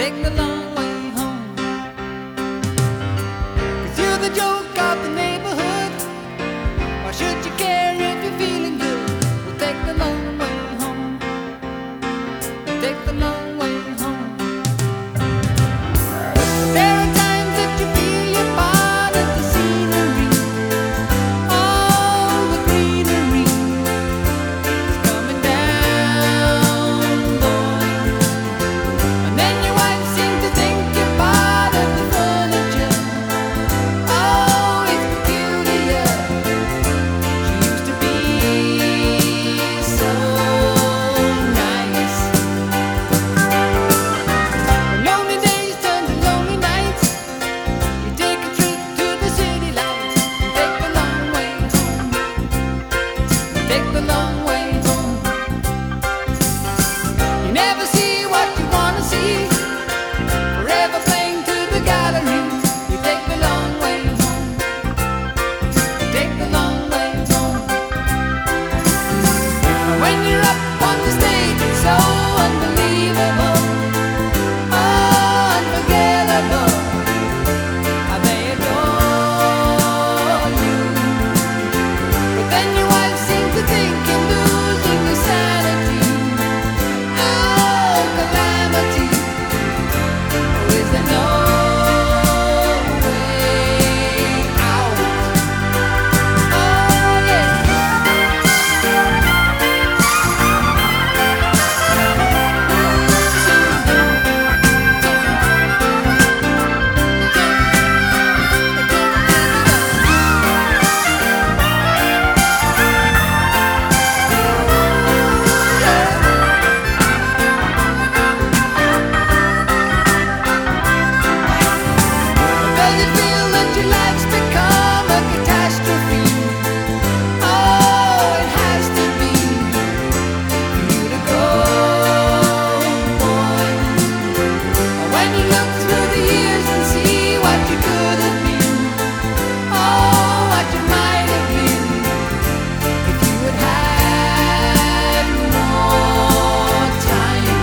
take the long way home. 'Cause you're the joke of the neighborhood. Why should you care if you're feeling good? We'll take the long way home. Take the long way home. There are times that you feel you're part of the scenery. All the greenery is coming down, boy. And then your wife seems to think you're part of the furniture. Oh, it's peculiar. She used to be so nice. When lonely days turn to lonely nights, you take a trip to the city lights and take the long way home. Take the long way home. You never see what you wanna see. Forever playing to the gallery. You take the long way home. Take the long way home. When you're up on the stage, it's so unbelievable. Unforgettable. How they adore you. But then your wife seems to think you're losing your sanity. Oh, calamity. Oh, is there no way out? Oh, yeah. Does it feel that your life's become a catastrophe? Oh, it has to be for you to go, boy. When you look through the years and see what you could have been, oh, what you might have been, if you had had more time.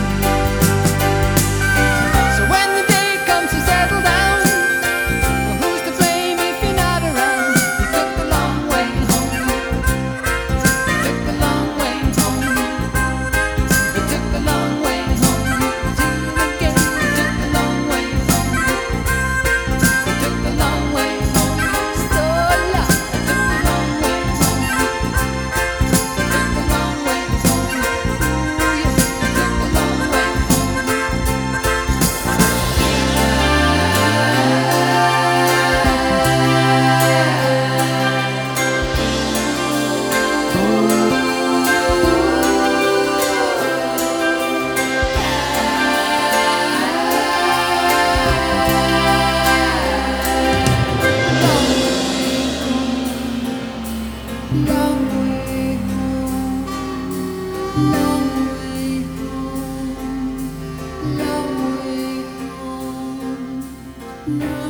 So when the day comes to settle down, well, who's to blame if you're not around? You took the long way home. You took the long way home. You took the long way home. See you again. You took the long way home. You took the long way home. So long. You took the long way home. You took the long way home. Ooh, yeah. You took the long way long way home. Long way home. Long way home.